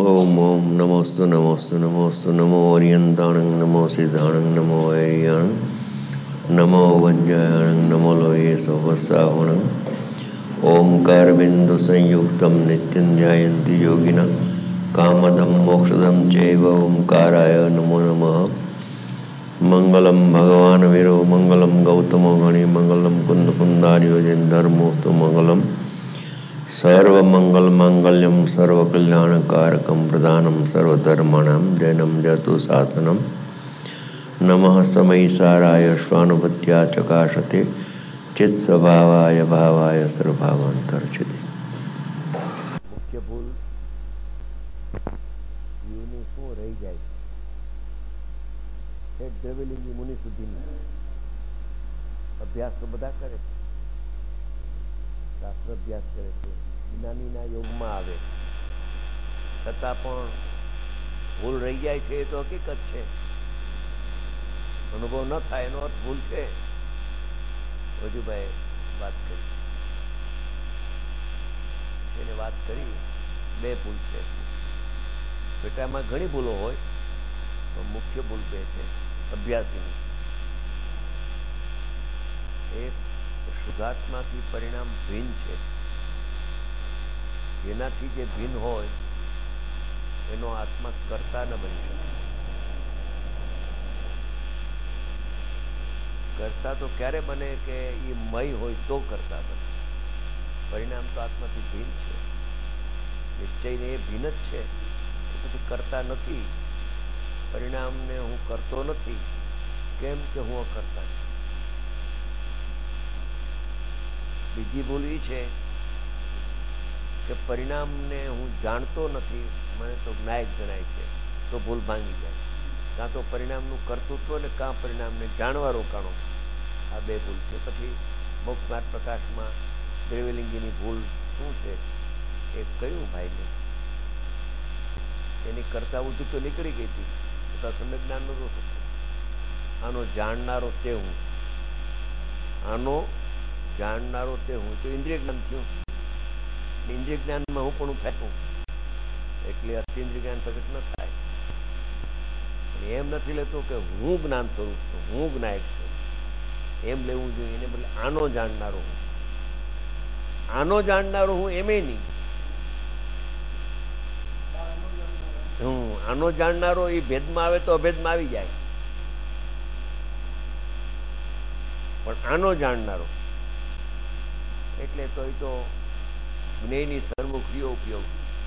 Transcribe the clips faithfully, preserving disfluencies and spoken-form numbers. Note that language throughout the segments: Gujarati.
ओम ओम नमोस्तु नमोस्तु नमोस्तु नमो ओरियंताणं नमो सिद्धाणं नमो ऐरियाणं नमो वज्रायणं नमो लोये सहस्राहुणं ओंकारबिंदु संयुक्तं नित्यं ध्यायन्ति योगिनः कामदं मोक्षदं चैव ओंकाराय नमो नमः। मंगलम भगवान वीरो मंगलम गौतमो गणि मंगलम कुंद कुंदारियोजन धर्मोस्तु मंगलम सर्वमंगल मांगल्यम सर्वकल्याणकारकम प्रधानम सर्वधर्माणां जैनम जतु शासनम नमः समयिसाराय स्वानुभूत्या चकाशते चित्स्वभावाय भावाय सर्वभावांतर्चिते। मुख्य भूल जीवनी શું રહી જાય છે દ્રવ્યલિંગી મુનિ સુધીની અભ્યાસ તો બધા કરે છે, શાસ્ત્ર અભ્યાસ કરે છે, જ્ઞાનીના યોગમાં આવે, છતાં પણ ભૂલ રહી જાય છે એ તો હકીકત છે. અનુભવ ન થાય એનો અર્થ ભૂલ છે. વજુભાઈ વાત કરી એને વાત કરી બે ભૂલ છે. પેટામાં ઘણી ભૂલો હોય પણ મુખ્ય ભૂલ બે છે અભ્યાસીની. એક શુદ્ધાત્મા કી પરિણામ ભિન્ન છે. જેનાથી જે ભિન્ન હોય એનો આત્મા કરતા ન બની શકે. કરતા તો ક્યારે બને કે એ મય હોય તો કરતા બને. પરિણામ તો આત્માથી ભિન્ન છે. નિશ્ચયને એ ભિન્ન જ છે તો પછી કરતા નથી. પરિણામને હું કરતો નથી કેમ કે હું અકર્તા છું. બીજી ભૂલ એ છે કે પરિણામને હું જાણતો નથી, મને તો જ્ઞાયક જણાય છે, તો ભૂલ ભાંગી જાય. કાં તો પરિણામનું કર્તૃત્વ ને કાં પરિણામને જાણવા રોકાણો, આ બે ભૂલ છે. પછી મોક્ષ માર્ગ પ્રકાશમાં દ્રવ્યલિંગીની ભૂલ શું છે એ કયું ભાઈને એની કરતા બુદ્ધિ તો નીકળી ગઈ હતી, છતાં સમ્યક જ્ઞાન નહોતું થતું. આનો જાણનારો તે હું છું, આનો જાણનારો તે હું તો ઇન્દ્રિય જ્ઞાન થયું. ઇન્દ્રિય જ્ઞાનમાં હું પણ થાક્યું એટલે અતિન્દ્રિય જ્ઞાન પ્રગટ ન થાય. અને એમ નથી લેતું કે હું જ્ઞાન સ્વરૂપ છું, હું જ્ઞાયક છું, એમ લેવું જોઈએ. એને બદલે આનો જાણનારો હું, આનો જાણનારો હું એમે નહીં. હું આનો જાણનારો એ ભેદમાં આવે તો અભેદમાં આવી જાય, પણ આનો જાણનારો એટલે તો એ તો જ્ઞેયની સર્વક્રિયો ઉપયોગ.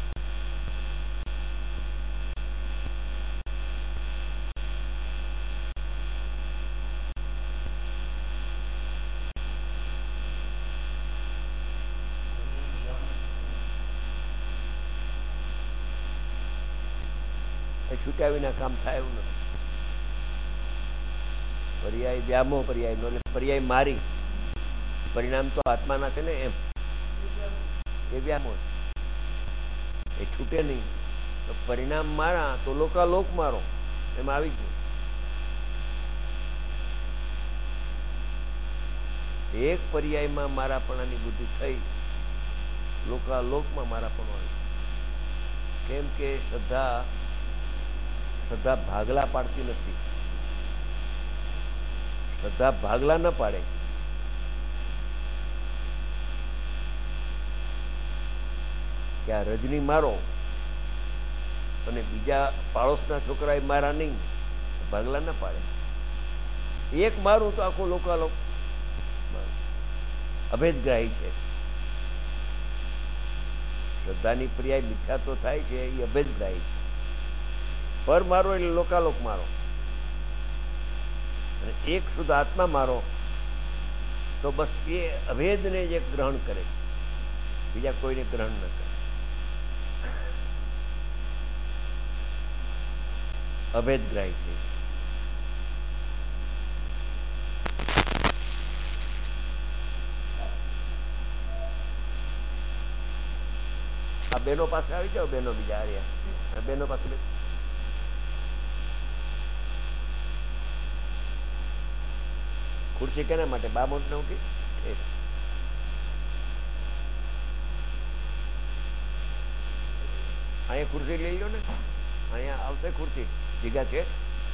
એ છૂટ્યા વિના કામ થાય એવું નથી. પર્યાય વ્યામો પર્યાય નો એટલે પર્યાય મારી, પરિણામ તો આત્માના છે ને, એમ એ વ્યામો છે, એ છૂટે નહીં. તો પરિણામ મારા તો લોકાલોક મારો, એમાં આવી ગયું. એક પર્યાયમાં મારાપણાની બુદ્ધિ થઈ, લોકાલોકમાં મારાપણું આવી. કેમ કે શ્રદ્ધા શ્રદ્ધા ભાગલા પાડતી નથી. શ્રદ્ધા ભાગલા ન પાડે. કે આ રજની મારો અને બીજા પાડોશના છોકરા એ મારા નહીં, ભાગલા ન પાડે. એક મારું તો આખું લોકાલોક અભેદગ્રાહી છે. શ્રદ્ધાની પર્યાય મિથ્યા તો થાય છે, એ અભેદગ્રાહી છે. પર મારો એટલે લોકાલોક મારો, અને એક શુદ્ધ આત્મા મારો તો બસ એ અભેદને જ એક ગ્રહણ કરે, બીજા કોઈને ગ્રહણ ન કરે. અભેદગ્રાહી છે. આ બેનો પાસે આવી જાઓ, બેનો બીજા આર્યા બેનો પાસે બે. ખુરશી કેના માટે? બા મોટ ને ઉઠી અહીંયા ખુરશી લઈ લો ને, અહીંયા આવશે ખુરશી, જગ્યા છે.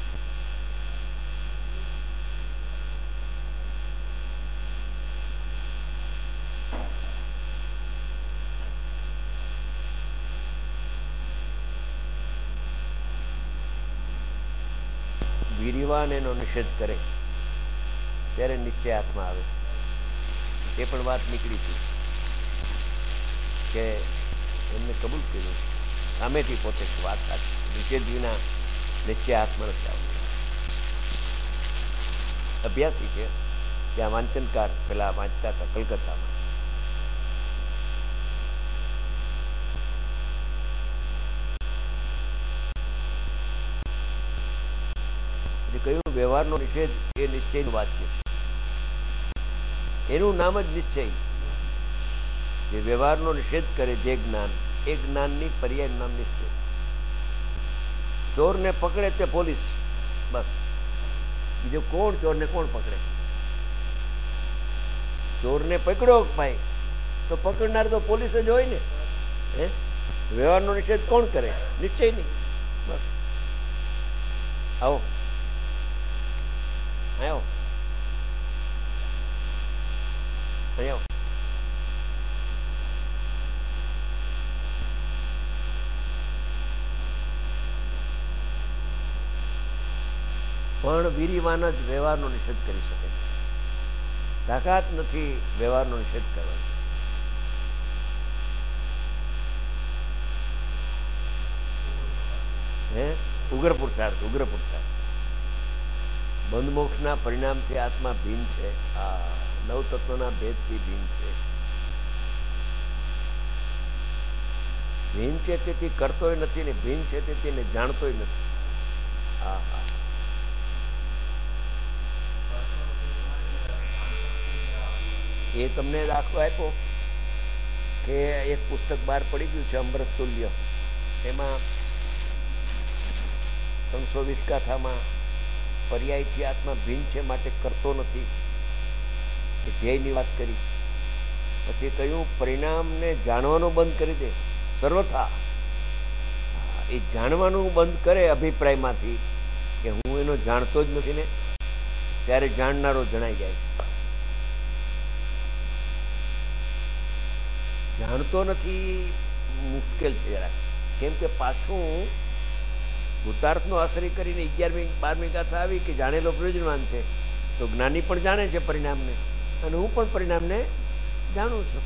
વીર્યવાન એનો નિષેધ કરે ત્યારે નિશ્ચય હાથમાં આવે. એ પણ વાત નીકળી હતી કે એમને કબૂલ કર્યું સામેથી પોતે વાત સાચી, નિષેધ વિના નિશ્ચય હાથમાં નથી આવતો. અભ્યાસી છે, ત્યાં વાંચનકાર પેલા વાંચતા હતા કલકત્તામાં. કયું વ્યવહારનો નિષેધ એ નિશ્ચયનું વાક્ય છે. એનું નામ જ નિશ્ચય. જે વ્યવહારનો નિષેધ કરે જે જ્ઞાન, એ જ્ઞાનની પર્યાયનું નામ નિશ્ચય. ચોરને પકડે તે પોલીસ, બસ. બીજું કોણ ચોરને કોણ પકડે? ચોરને પકડ્યો ભાઈ તો પકડનાર તો પોલીસ જ હોય ને. હે વ્યવહારનો નિષેધ કોણ કરે? નિશ્ચય નહીં. બસ આવો આવો અહીંયા પણ વીર્યવાન જ વ્યવહારનો નિષેધ કરી શકે. તાકાત નથી વ્યવહારનો નિષેધ કરવાનો. હે ઉગ્ર પુરુષાર્થ, ઉગ્ર પુરુષાર્થ. બંધ મોક્ષના પરિણામથી આત્મા ભીન છે. આ નવ તત્વના ભેદથી ભીન છે. ભીન છે તેથી કરતોય નથી ને ભીન છે તેથી એને જાણતોય નથી. હા હા એ તમને દાખલો આપ્યો કે એક પુસ્તક બહાર પડી ગયું છે અમૃત તુલ્ય. એમાં ત્રણસો વીસ ગાથામાં પર્યાયથી આત્મા ભીન છે માટે કરતો નથી એ ધ્યેયની વાત કરી. પછી કહ્યું પરિણામને જાણવાનું બંધ કરી દે સર્વથા. એ જાણવાનું બંધ કરે અભિપ્રાયમાંથી કે હું એનો જાણતો જ નથી ને, ત્યારે જાણનારો જણાઈ જાય. જાણતો નથી મુશ્કેલ છે જરા, કેમ કે પાછું ભૂતાર્થનો આશ્રય કરીને અગિયારમી બારમી ગાથા આવી કે જાણેલો પ્રયોજનવાન છે. તો જ્ઞાની પણ જાણે છે પરિણામને, અને હું પણ પરિણામને જાણું છું.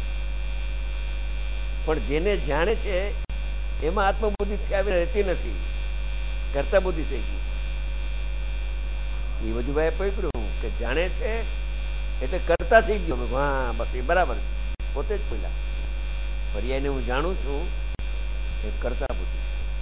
પણ જેને જાણે છે એમાં આત્મબુદ્ધિ આવી રહેતી નથી, કરતા બુદ્ધિ થઈ ગઈ. એ વજુભાઈ પકડ્યું કે જાણે છે એટલે કરતા થઈ ગયો. હા બસ એ બરાબર છે, પોતે જ બોલ્યા પર્યાયને હું જાણું છું એ કરતા બુદ્ધિ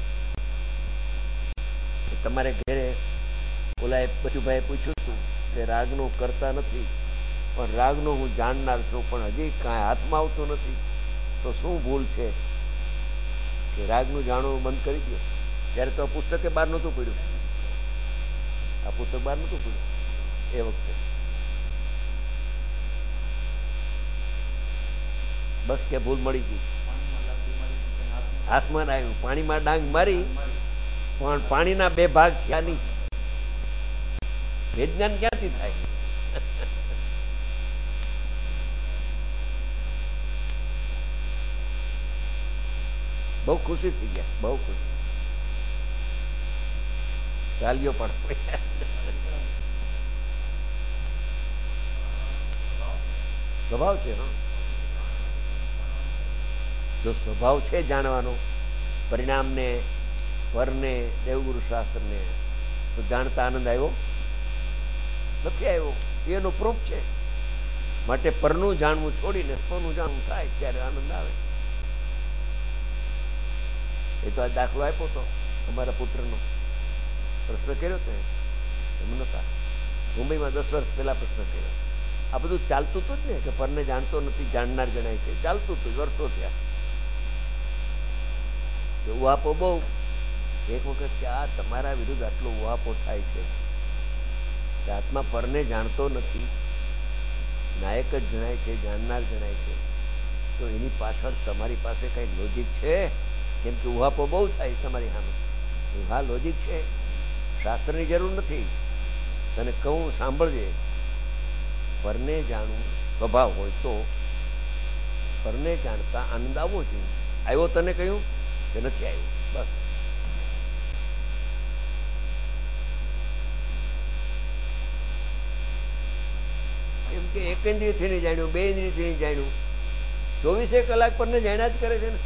છે. તમારે ઘરે ઓલા બચુભાઈ પૂછ્યું હતું કે રાગનો કરતા નથી, પણ રાગનો હું જાણનાર છું, પણ હજી કાંઈ હાથમાં આવતું નથી. તો શું ભૂલ છે કે રાગનું જાણવું બંધ કરી દો? ત્યારે તો આ પુસ્તકે બહાર નહોતું પડ્યું. આ પુસ્તક બહાર નહોતું પડ્યું એ વખતે. બસ કે ભૂલ મળી ગઈ. હાથમાં આવ્યું, પાણીમાં ડાંગ મારી, પણ પાણીના બે ભાગ થયા નહીં. વિજ્ઞાન ક્યાંથી થાય? બહુ ખુશી થઈ ગયા, બહુ ખુશી. ચાલ્યો પણ સ્વભાવ છે. હા જો સ્વભાવ છે જાણવાનો પરિણામને, પરને, દેવગુરુ શાસ્ત્રને, તો જાણતા આનંદ આવ્યો નથી આવ્યો. એનો પ્રૂફ છે. માટે પરનું જાણવું છોડીને સ્વનું જાણવું થાય ત્યારે આનંદ આવે. એ તો આ દાખલો આપ્યો હતો અમારા પુત્રનો, પ્રશ્ન કર્યો હતો એમ નહોતા. મુંબઈમાં દસ વર્ષ પહેલા પ્રશ્ન કર્યો. આ બધું ચાલતું હતું જ ને કે પરને જાણતો નથી જાણનાર જણાય છે, ચાલતું હતું વર્ષો થયા. ઉહાપો બહુ. એક વખત કે આ તમારા વિરુદ્ધ આટલો ઉહાપો થાય છે કે આત્મા પરને જાણતો નથી, નાયક જ જણાય છે, જાણનાર જણાય છે, તો એની પાછળ તમારી પાસે કઈ લોજિક છે? કેમ કે ઉહાપો બહુ થાય તમારી સામે. હા લોજિક છે, શાસ્ત્રની જરૂર નથી. તને કહું સાંભળજે, પરને જાણવું સ્વભાવ હોય તો પરને જાણતા આનંદ આવવો જોઈએ. આવ્યો તને કહ્યું કે નથી આવ્યો? બસ. કેમ કે એક ઇન્દ્રિયથી નહીં જાણ્યું, બે ઇન્દ્રિયથી નહીં જાણ્યું, ચોવીસે કલાક પરને જાણ્યા જ કરે છે ને.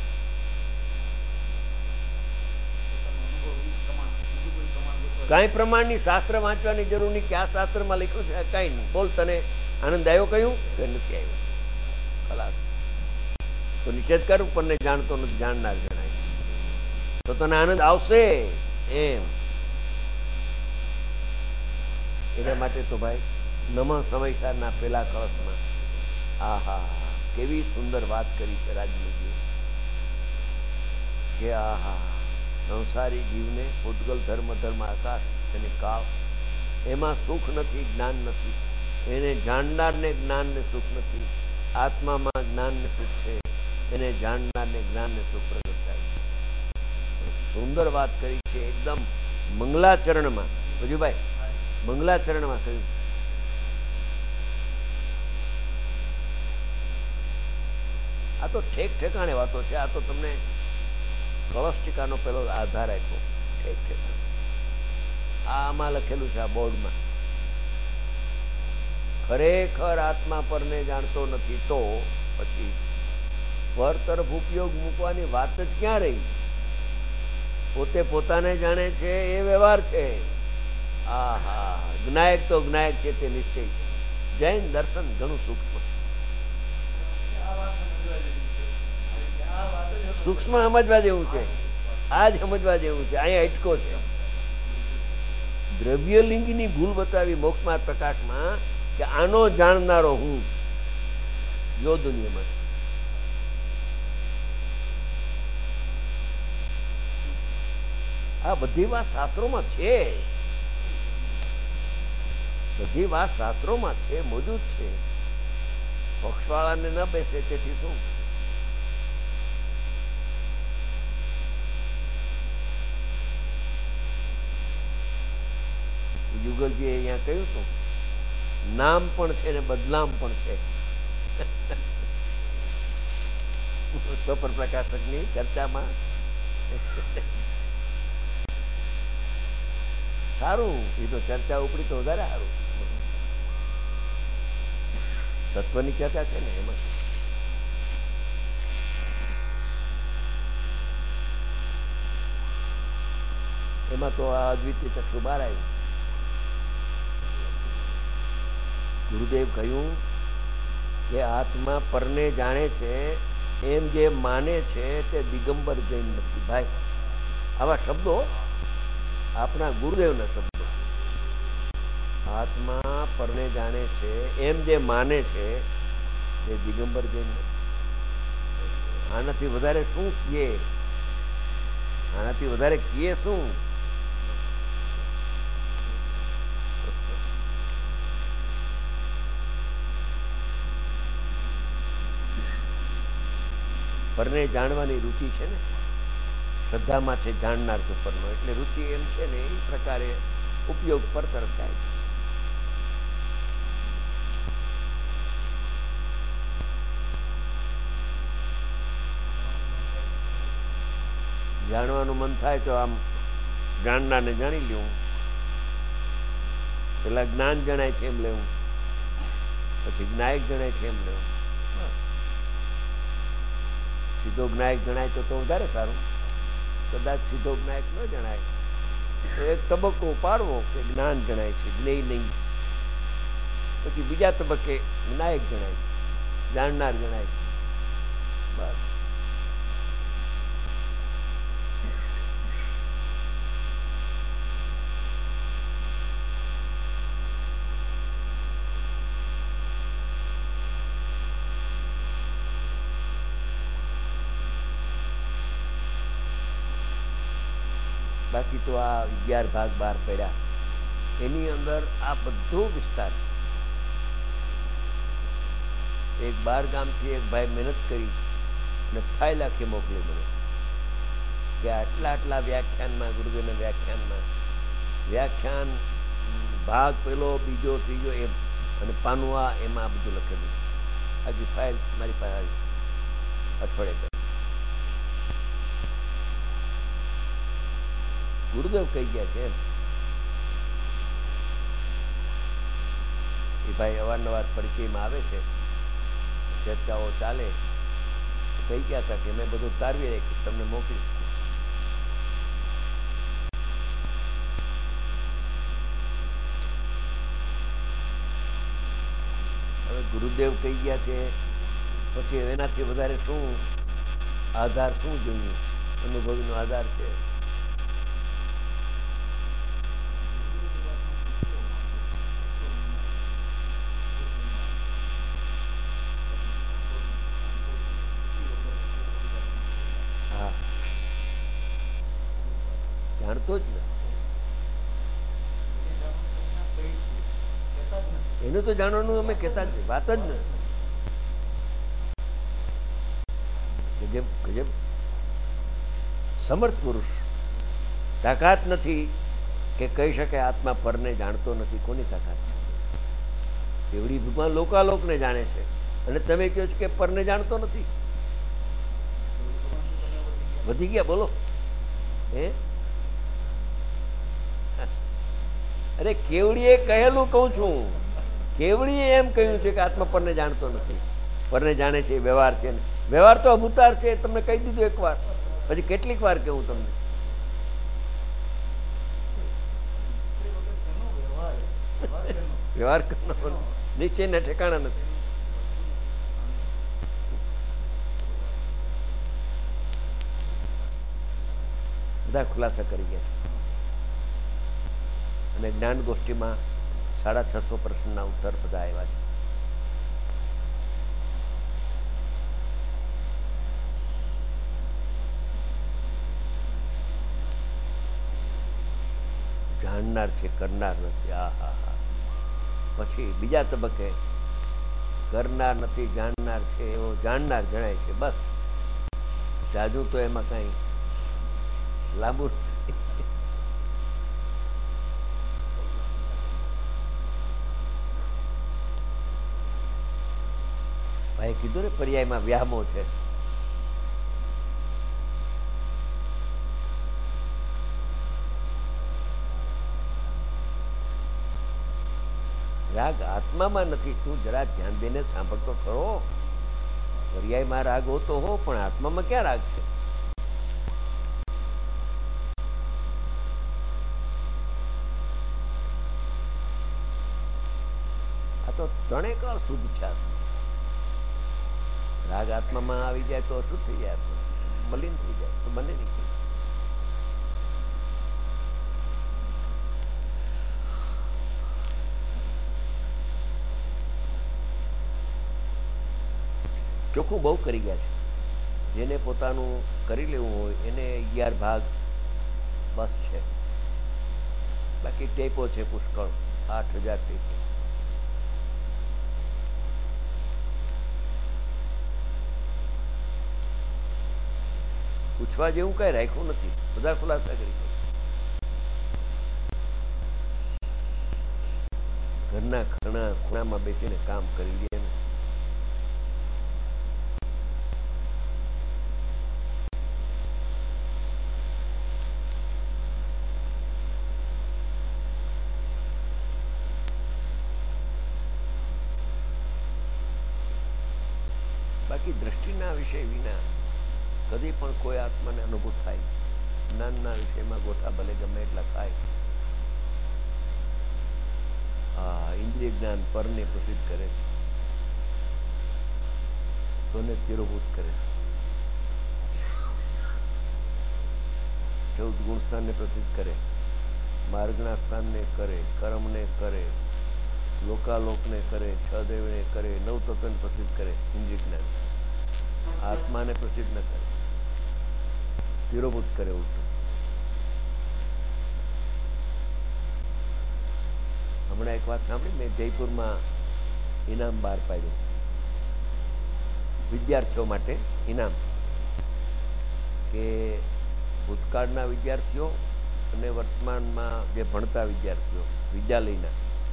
કાંઈ પ્રમાણની શાસ્ત્ર વાંચવાની જરૂર નહીં. ક્યાં શાસ્ત્રમાં લખ્યું છે? કાંઈ નહીં. બોલ, તને આનંદ આવ્યો કહ્યું કે નથી આવ્યો? ખલાસ. તો નિષેધ કર, ઉપરને જાણતો નથી જાણનાર જણાય, તો તને આનંદ આવશે એમ. એના માટે તો ભાઈ નમઃ સમયસારના પેલા કળશમાં આહા કેવી સુંદર વાત કરી છે રાજમુજી કે આહા સંસારી જીવને ઉદ્ગલ ધર્મ ધર્મ આકાશ અને કાળ, એમાં સુખ નથી, જ્ઞાન નથી. એને જાણનારને જ્ઞાનને સુખ નથી. આત્મામાં જ્ઞાનને સુખ છે. એને જાણનારને જ્ઞાનને સુખ પ્રગટ થાય છે. સુંદર વાત કરી છે એકદમ મંગલાચરણમાં. ભજુભાઈ, મંગલાચરણમાં કહ્યું. આ તો ઠેક ઠેકાણે વાતો છે. આ તો તમને કળશ ટીકાનો પેલો આધાર આપ્યો. ઠેક ઠેકાણે આ આમાં લખેલું છે, આ બોર્ડમાં. ખરેખર આત્મા પરને જાણતો નથી તો પછી પર તરફ ઉપયોગ મૂકવાની વાત જ ક્યાં રહી? પોતે પોતાને જાણે છે એ વ્યવહાર છે. આ હા જ્ઞાયક તો જ્ઞાયક છે, તે નિશ્ચય છે. જૈન દર્શન ઘણું સૂક્ષ્મ, સૂક્ષ્મ સમજવા જેવું છે. આ જ સમજવા જેવું છે. અહીંયા અટકો છે. દ્રવ્યલિંગની ભૂલ બતાવી મોક્ષમાર્ગ પ્રકાશમાં કે આનો જાણનારો હું યો દુનિયામાં. આ બધી વાત શાસ્ત્રોમાં છે. બધી વાત શાસ્ત્રોમાં છે, મોજૂદ છે. પક્ષવાળાને ન બેસે તેથી શું? યુગલજીએ અહીંયા કહ્યું હતું, નામ પણ છે ને બદનામ પણ છે. સ્વપર પ્રકાશકની ચર્ચામાં સારું, એ તો ચર્ચા ઉપડી તો વધારે સારું. તત્વની ચર્ચા છે ને એમાં. એમાં તો આ અદ્વિતીય ચક્ષુ બહાર આવ્યું. ગુરુદેવ કહ્યું કે આત્મા પરને જાણે છે એમ જે માને છે તે દિગંબર જૈન નથી. ભાઈ, આવા શબ્દો આપણા ગુરુદેવના શબ્દો. આત્મા પરને જાણે છે એમ જે માને છે તે દિગંબર જૈન નથી. આનાથી વધારે શું કીએ? આનાથી વધારે કીએ શું? પરને જાણવાની રુચિ છે ને, શ્રદ્ધામાં છે જાણનાર તો પરનો, એટલે રુચિ એમ છે ને એ પ્રકારે ઉપયોગ પર તરફ જાય છે. જાણવાનું મન થાય તો આમ જાણનારને જાણી લેવું. પેલા જ્ઞાન જણાય છે એમ લેવું, પછી જ્ઞાયક જણાય છે એમ લેવું. સીધો જ્ઞાયક જણાય તો તો વધારે સારું. કદાચ સીધો જ્ઞાયક ન જણાય તો એક તબક્કો પાડવો કે જ્ઞાન જણાય છે, જ્ઞેય નહીં. પછી બીજા તબક્કે જ્ઞાયક જણાય છે, જાણનાર જણાય છે. બસ. બાકી તો આ અગિયાર ભાગ બાર પડ્યા, એની અંદર આ બધો વિસ્તાર છે. એક બાર ગામથી એક ભાઈ મહેનત કરી અને ફાઇલ આખી મોકલી મને. કે આટલા આટલા વ્યાખ્યાનમાં, ગુરુદેવના વ્યાખ્યાનમાં, વ્યાખ્યાન ભાગ પેલો બીજો ત્રીજો એમ, અને પાનુઆ એમાં આ બધું લખેલું છે. આખી ફાઇલ મારી પાસે આવી અઠવાડિયે પહેલા. ગુરુદેવ કહી ગયા છે એમ. એ ભાઈ અવારનવાર પરિચયમાં આવે છે, ચર્ચાઓ ચાલે. કહી ગયા હતા કે મેં બધું તારવી રાખ્યું, તમને મોકલીશ. હવે ગુરુદેવ કહી ગયા છે પછી એનાથી વધારે શું આધાર, શું જોઈએ? અનુભવીનો આધાર છે. હા, જાણતો જ ને. એનું તો જાણવાનું અમે કહેતા જ વાત જ નથી. ગજબ ગજબ સમર્થ પુરુષ. તાકાત નથી કે કહી શકે આત્મા પરને જાણતો નથી. કોની તાકાત છે? એવડી ભગવાન લોકાલોકને જાણે છે, અને તમે કહો છો કે પરને જાણતો નથી. વધી ગયા બોલો. હે, અરે કેવડીએ કહેલું કહું છું. કેવડીએ એમ કહ્યું છે કે આત્મા પરને જાણતો નથી. પરને જાણે છે વ્યવહાર છે. વ્યવહાર તો અભૂતાર છે, તમને કહી દીધું એક વાર. પછી કેટલીક વાર કહું તમને? વ્યવહાર કરવાનો નિશ્ચયના ઠેકાણા નથી. બધા ખુલાસા કરી ગયા. અને જ્ઞાન ગોષ્ઠીમાં સાડા છસો પ્રશ્નના ઉત્તર બધા આવ્યા છે. જાણનાર છે, કરનાર નથી. આ હા હા. પછી બીજા તબક્કે કરનાર નથી, જાણનાર છે એવો જાણનાર જણાય છે. બસ જાજુ તો એમાં કઈ લાંબુ ભાઈ કીધું ને પર્યાયમાં વ્યામો છે. રાગ આત્મામાં નથી. તું જરા ધ્યાન દઈને સાંભળતો ખરો. પર્યાયમાં રાગ હોતો હો, પણ આત્મામાં ક્યાં રાગ છે? આ તો ત્રણેય કાળ શુદ્ધ છે. રાગ આત્મામાં આવી જાય તો અશુદ્ધ થઈ જાય, આત્મા મલિન થઈ જાય તો બને નહીં. ચોખ્ખું બહુ કરી ગયા છે. જેને પોતાનું કરી લેવું હોય એને અગિયાર ભાગ બસ છે. બાકી ટેપો છે પુષ્કળ, આઠ હજાર ટેપો. પૂછવા જેવું કઈ રાખ્યું નથી. બધા ખુલાસા કરી ગયા. ઘરના ખૂણા ખૂણામાં બેસીને કામ કરી લે ને. બાકી દ્રષ્ટિના વિષય વિના કદી પણ કોઈ આત્માને અનુભૂત થાય. જ્ઞાનના વિષયમાં ગોથા ભલે ગમે એટલા થાય. આ ઇન્દ્રિય જ્ઞાન પરને પ્રસિદ્ધ કરે છે, સ્વને તિરોભૂત કરે છે. ચૌદ ગુણ સ્થાનને પ્રસિદ્ધ કરે, માર્ગના સ્થાનને કરે, કર્મને કરે, લોકાલોકને કરે, છ દેવને કરે, નવ તત્વને પ્રસિદ્ધ કરે. ઇન્દ્રિય જ્ઞાન આત્માને પ્રસિદ્ધ ન કરે, તિરોભૂત કરે ઉલટું. હમણાં એક વાત સાંભળી મેં, જયપુરમાં ઇનામ બહાર પાડ્યું વિદ્યાર્થીઓ માટે. ઇનામ કે ભૂતકાળના વિદ્યાર્થીઓ અને વર્તમાનમાં જે ભણતા વિદ્યાર્થીઓ વિદ્યાલયના,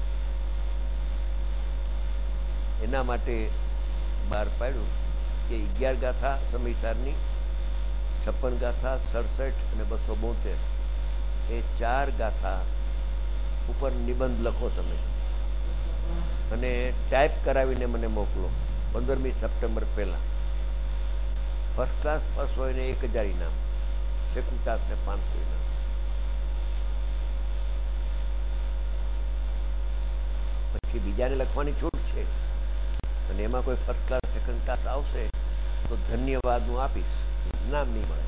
એના માટે બહાર પાડ્યું કે અગિયાર ગાથા સમયસારની, છપ્પન ગાથા, સડસઠ અને બસો બોતેર એ ચાર ગાથા ઉપર નિબંધ લખો તમે અને ટાઈપ કરાવીને મને મોકલો પંદરમી સપ્ટેમ્બર પહેલાં. ફર્સ્ટ ક્લાસ પાસ હોય ને એક હજાર ઇનામ, સેકન્ડ ક્લાસને પાંચસો ઇનામ. પછી બીજાને લખવાની છૂટ છે અને એમાં કોઈ ફર્સ્ટ ક્લાસ સેકન્ડ ક્લાસ આવશે તો ધન્યવાદ હું આપીશ, ઇનામ નહીં મળે.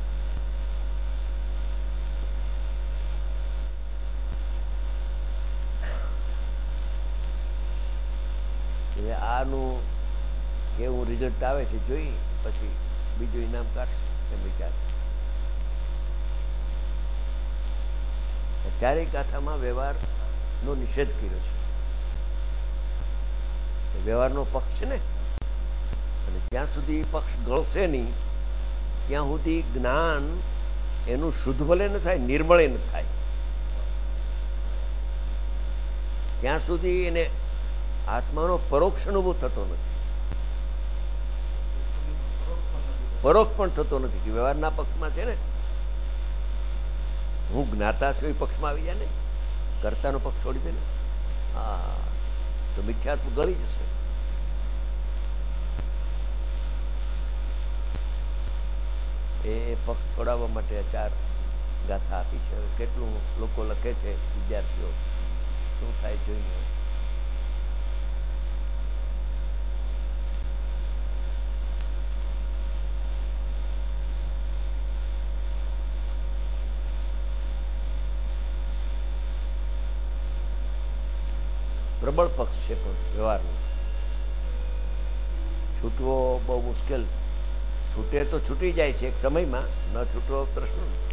એટલે આનું કેવું રિઝલ્ટ આવે છે જોઈ પછી બીજું ઇનામ કાઢશે એમ વિચાર. ચારેય ગાથામાં વ્યવહારનો નિષેધ કર્યો છે. વ્યવહારનો પક્ષ છે ને, અને જ્યાં સુધી પક્ષ ગળશે નહીં ત્યાં સુધી જ્ઞાન એનું શુદ્ધ ભલે ન થાય, નિર્મળે ન થાય, ત્યાં સુધી એને આત્માનો પરોક્ષ અનુભવ થતો નથી, પરોક્ષ પણ થતો નથી. કે વ્યવહારના પક્ષમાં છે ને, હું જ્ઞાતા છું એ પક્ષમાં આવી જાય ને, કર્તાનો પક્ષ છોડી દે ને, હા તો મિથ્યાત્વ ગળી જશે. એ પક્ષ છોડાવવા માટે આ ચાર ગાથા આપી છે. હવે કેટલું લોકો લખે છે વિદ્યાર્થીઓ, શું થાય જોઈએ. પ્રબળ પક્ષ છે પણ વ્યવહારનો છૂટવો બહુ મુશ્કેલ. છૂટે તો છૂટી જાય છે એક સમયમાં, ન છૂટવો પ્રશ્ન નથી.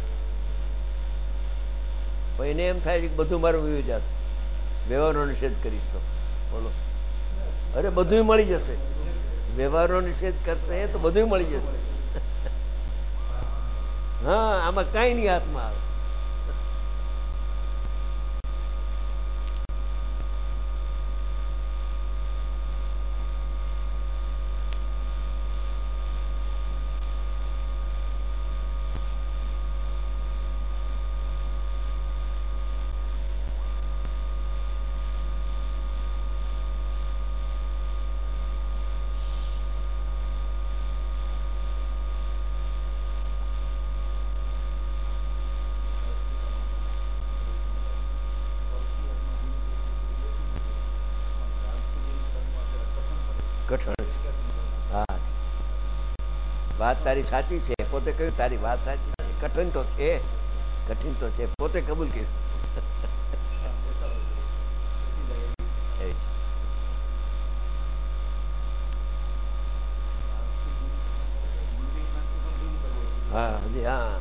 પણ એને એમ થાય છે કે બધું મારું વયું જશે, વ્યવહારનો નિષેધ કરીશ તો બોલો, અરે બધું મળી જશે. વ્યવહારનો નિષેધ કરશે તો બધું મળી જશે. હા, આમાં કાંઈ નહીં હાથમાં આવે. કઠણ છે. હા, વાત તારી સાચી છે. પોતે કહ્યું તારી વાત સાચી છે. કઠિન તો છે, કઠિન તો છે, પોતે કબૂલ કર્યું. એ જ. હા હજી હા,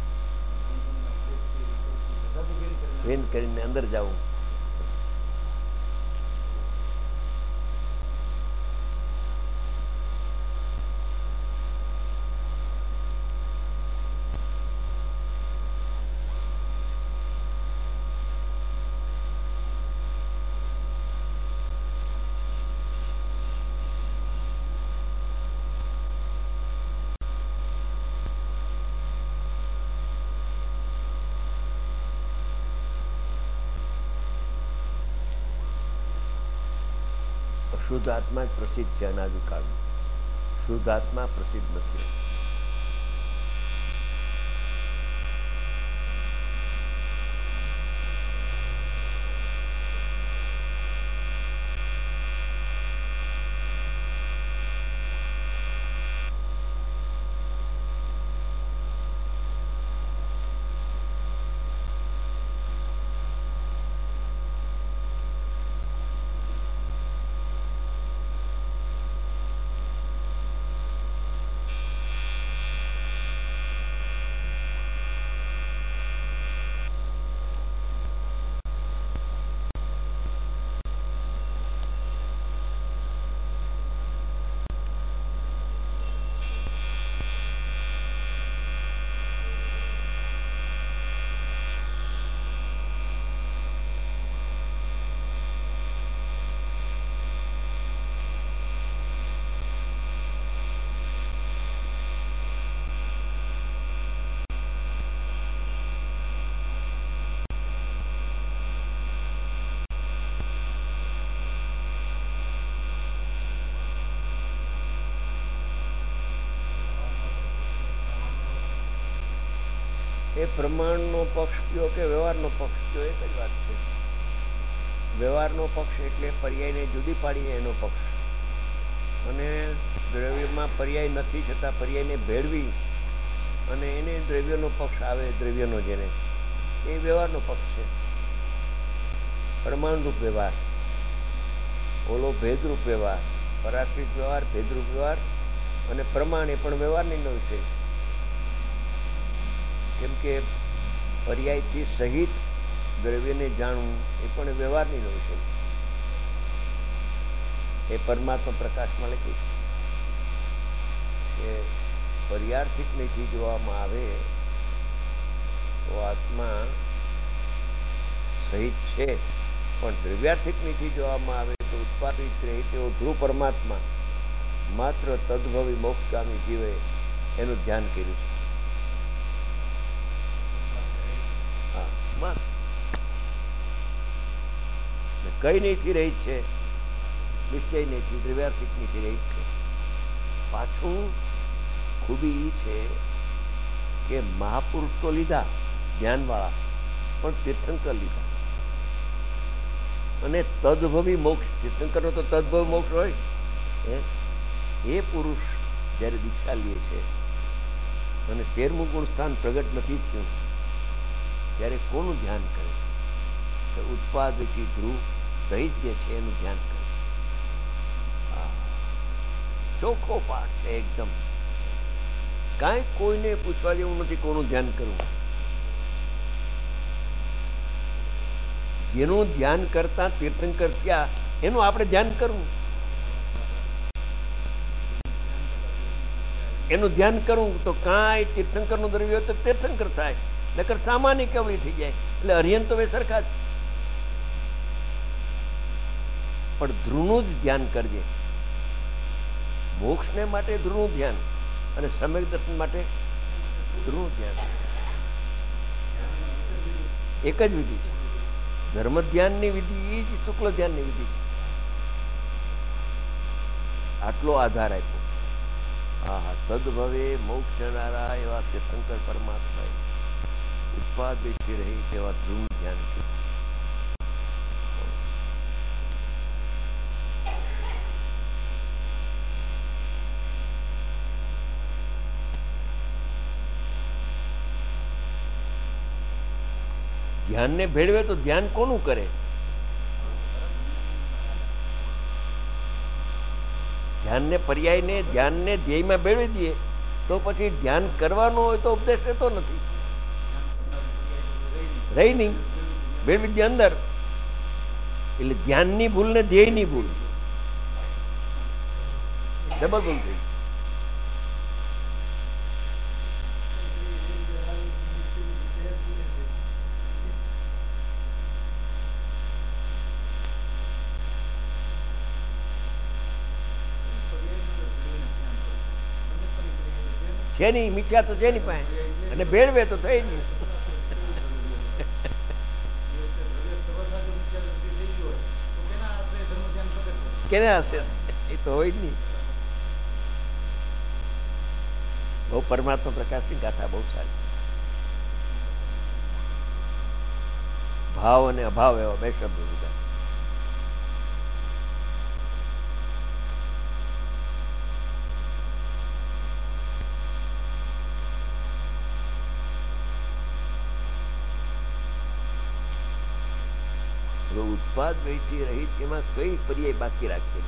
ભેન કરીને અંદર જવું. શુદ્ધ આત્મા જ પ્રસિદ્ધ છે અનાદિકાળમાં. શુદ્ધ આત્મા પ્રસિદ્ધ નથી. એ પ્રમાણનો પક્ષ કયો કે વ્યવહારનો પક્ષ કયો, એક જ વાત છે. વ્યવહારનો પક્ષ એટલે પર્યાયને જુદી પાડીને એનો પક્ષ, અને દ્રવ્યમાં પર્યાય નથી છતાં પર્યાયને ભેળવી અને એને દ્રવ્યનો પક્ષ આવે, દ્રવ્યનો જેને, એ વ્યવહારનો પક્ષ છે. પ્રમાણરૂપ વ્યવહાર, ઓલો ભેદરૂપ વ્યવહાર. પરાશ્રિત વ્યવહાર, ભેદરૂપ વ્યવહાર અને પ્રમાણ એ પણ વ્યવહારનો વિષય છે. કેમ કે પર્યાયથી સહિત દ્રવ્યને જાણવું એ પણ વ્યવહારનો વિષય છે. એ પરમાત્મા પ્રકાશમાં લખ્યું છે કે પર્યાર્થિક નીતિ જોવામાં આવે તો આત્મા સહિત છે, પણ દ્રવ્યાર્થિક નીતિ જોવામાં આવે તો ઉત્પાદિત રહે તેવો ધ્રુવ પરમાત્મા માત્ર તદભવી મોક્ષગામી જીવે એનું ધ્યાન કર્યું છે. હા, બસ. કઈ નીતિ રહી છે? નિશ્ચય નીતિ, દ્રવ્યાર્થિક નીતિ રહી છે. પાછું ખૂબી એ છે કે મહાપુરુષ તો લીધા ધ્યાનવાળા, પણ તીર્થંકર લીધા. અને તદભવી મોક્ષ, તીર્થંકરનો તો તદભવી મોક્ષ હોય. એ પુરુષ જ્યારે દીક્ષા લે છે અને તેરમું ગુણ સ્થાન પ્રગટ નથી થયું, ત્યારે કોનું ધ્યાન કરે છે? તો ઉત્પાદિથી ધ્રુવ રહિત જે છે એનું ધ્યાન કરે છે. ચોખ્ખો પાઠ છે એકદમ. કાંઈ કોઈને પૂછવા જેવું નથી કોનું ધ્યાન કરવું. જેનું ધ્યાન કરતા તીર્થંકર થયા એનું આપણે ધ્યાન કરવું, એનું ધ્યાન કરવું. તો કાંઈ તીર્થંકરનું દ્રવ્ય હોય તો તીર્થંકર થાય, નકર સામાન્ય કવળી થઈ જાય. એટલે હરિયન તો બે સરખા જ. પણ ધ્રુવનું જ ધ્યાન કરજે. મોક્ષને માટે ધ્રુવનું ધ્યાન અને સમ્યક દર્શન માટે ધ્રુવનું ધ્યાન. એક જ વિધિ છે. ધર્મ ધ્યાનની વિધિ એ જ શુક્લ ધ્યાનની વિધિ છે. આટલો આધાર આપ્યો. હા હા, તદભવે મોક્ષ જનારા એવા તીર્થંકર પરમાત્માએ ઉત્પાદિતથી રહી તેવા ધ્રુવનું ધ્યાન કર્યું. ધ્યાનને ભેળવે તો ધ્યાન કોનું કરે? ધ્યાનને પર્યાયને ધ્યાનને ધ્યેયમાં ભેળવી દઈએ તો પછી ધ્યાન કરવાનું હોય તો ઉપદેશ રહેતો નથી, રહી નહીં. ભેળવી દે અંદર, એટલે ધ્યાનની ભૂલ ને ધ્યેયની ભૂલ ડબલ ભૂલ થઈ. છે નહીં, મિથ્યા તો છે નહીં પાસે, અને ભેળવે તો થઈ નહીં. કેને હશે? એ તો હોય જ નહીં. બહુ પરમાત્મા પ્રકાશની ગાથા બહુ સારી. ભાવ અને અભાવ એવા બે શબ્દો લીધા. ઉત્પાદ વયથી રહિત એમાં કઈ પર્યાય બાકી રાખીએ?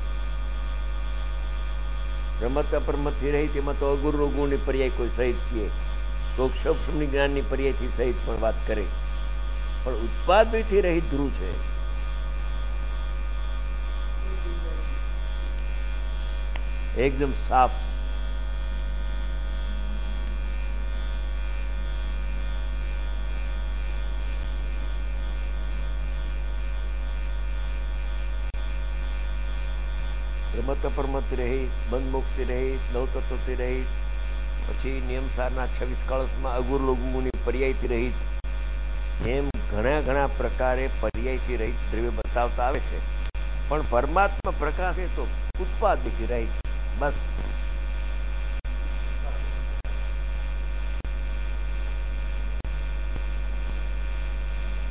રમત અપરમતથી રહિત એમાં તો અગુરુ ગુણની પર્યાય કોઈ સહિત કીએ, કોઈ ક્ષપની જ્ઞાનની પર્યાયથી સહિત પણ વાત કરે, પણ ઉત્પાદ વયથી રહિત ધ્રુવ છે. એકદમ સાફ. રમત અપરમતથી રહિત, બંધ મોક્ષથી રહિત, નવતત્વથી રહિત, પછી નિયમસારના છવ્વીસ કળશમાં અગુર લઘુની પર્યાયથી રહિત, એમ ઘણા ઘણા પ્રકારે પર્યાયથી રહિત દ્રવ્ય બતાવતા આવે છે. પણ પરમાત્મા પ્રકાશ એ તો ઉત્પાદિથી રહિત. બસ.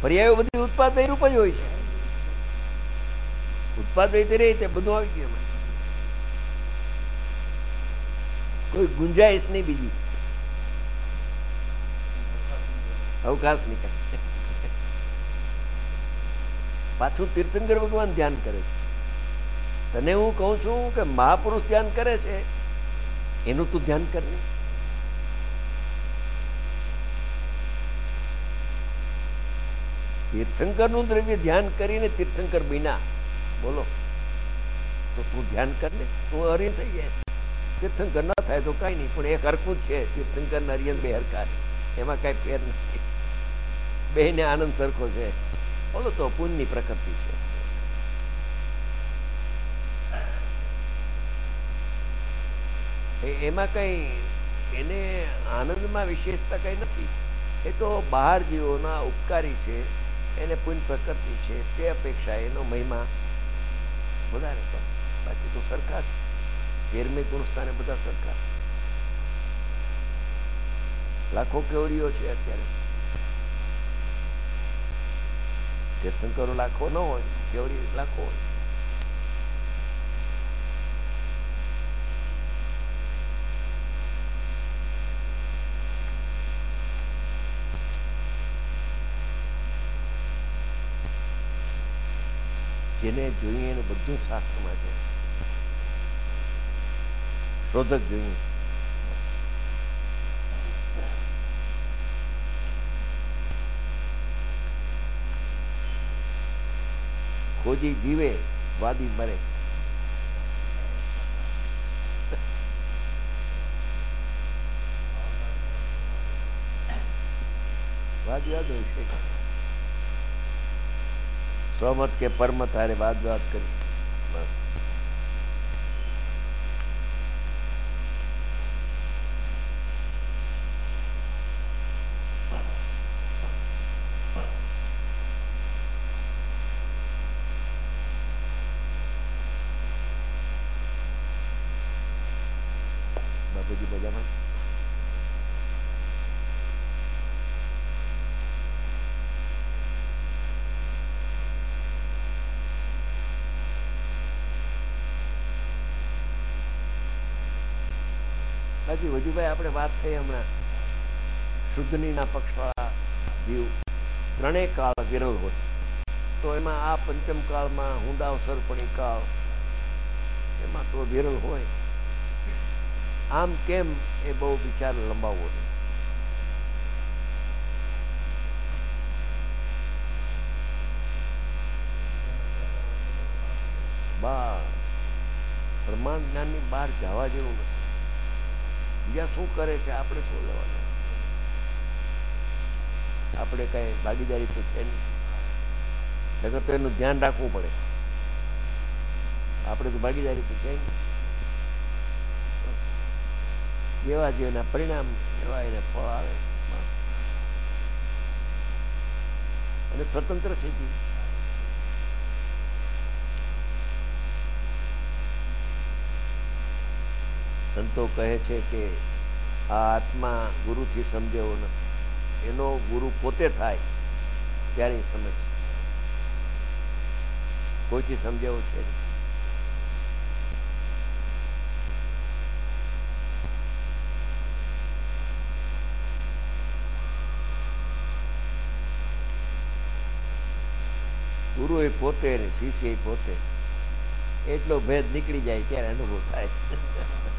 પર્યાયો બધી ઉત્પાદય રૂપ જ હોય છે. ઉત્પાદય તે રહી તે બધું આવી ગયું એમાં, કોઈ ગુંજાઈશ નહીં બીજી, અવકાશ નહીં કાંઈ. પાછું તીર્થંકર ભગવાન ધ્યાન કરે છે. તને હું કહું છું કે મહાપુરુષ ધ્યાન કરે છે એનું તું ધ્યાન કર ને. તીર્થંકરનું દ્રવ્ય ધ્યાન કરીને તીર્થંકર બન્યા, બોલો, તો તું ધ્યાન કર ને, તું હરિન થઈ જાય. તીર્થંકર ના થાય તો કાંઈ નહીં, પણ એક હરકું જ છે, તીર્થંકર ને હરિયન બે હરકા, એમાં કાંઈ ફેર નથી, બેને આનંદ સરખો છે. બોલો, તો પુણ્યની પ્રકૃતિ છે. એમાં કઈ એને આનંદમાં વિશેષતા કઈ નથી. એ તો બહાર જીવોના ઉપકારી છે, એને પુણ્ય પ્રકૃતિ છે, તે અપેક્ષા એનો મહિમા વધારે છે. બાકી તો સરખા જ, તેરમી ગુણસ્થાને બધા સરખા. લાખો કેવડીઓ છે અત્યારે, તીર્થંકરો લાખો ન હોય, કેવડી લાખો હોય. જેને જોઈએ એને બધું શાસ્ત્રમાં છે. શોધક જોઈએ, ખોજી જીવે, વાદી મરે. વાદ વિવાદ હોય છે, સ્વમત કે પરમત હારે વાદ વિવાદ કરી. બસ, બાપુજી મજામાં. બાકી વજુભાઈ આપણે વાત થઈ હમણાં શુદ્ધનીના પક્ષવાળા જીવ ત્રણેય કાળ વિરલ હોય, તો એમાં આ પંચમ કાળમાં હુંડાવસરપણી કાળ એમાં તો વિરલ હોય. આમ કેમ એ બહુ વિચાર લંબાવવો નહીં. બહાર પ્રમાણ જ્ઞાનની બહાર જવા જેવું નથી. બીજા શું કરે છે આપણે શું લેવાનું, આપણે કઈ ભાગીદારી તો છે નહીં. નકર તો એનું ધ્યાન રાખવું પડે. આપણે તો ભાગીદારી તો છે નહીં. જેવા જેના પરિણામ એવા એને ફળ આવે, અને સ્વતંત્ર છે જીવ. સંતો કહે છે કે આ આત્મા ગુરુથી સમજેવો નથી, એનો ગુરુ પોતે થાય ત્યારે સમજ, કોઈથી સમજેવો છે નહીં. ગુરુ એ પોતે ને શિષ્ય એ પોતે, એટલો ભેદ નીકળી જાય ત્યારે અનુભવ થાય.